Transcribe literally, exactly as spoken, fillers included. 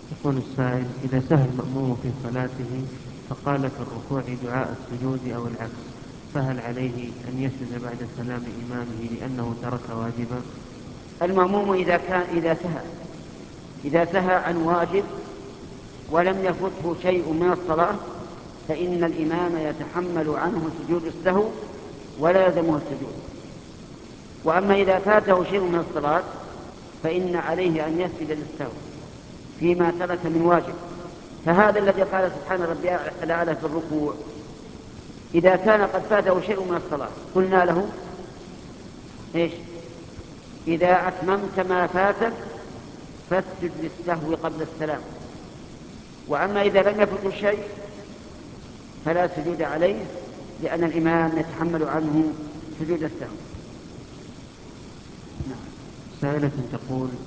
يقول السائل: إذا سهى المأموم في صلاته فقال في الركوع دعاء السجود أو العكس، فهل عليه أن يسجد بعد سلام إمامه لأنه ترك واجبا؟ المأموم إذا كان إذا سهى إذا سهى عن واجب ولم يفته شيء من الصلاة فإن الإمام يتحمل عنه سجود السهو ولا يلزمه السجود. وأما إذا فاته شيء من الصلاة فإن عليه أن يسجد للسهو فيما ترك من واجب. فهذا الذي قال سبحان ربي الأعلى في الركوع إذا كان قد فاته شيء من الصلاة قلنا له إيش؟ إذا أتممت ما فاتك فاسجد للسهو قبل السلام. وأما إذا لم يفت شيء فلا سجود عليه لأن الإمام يتحمل عنه سجود السهو. سائلة تقول: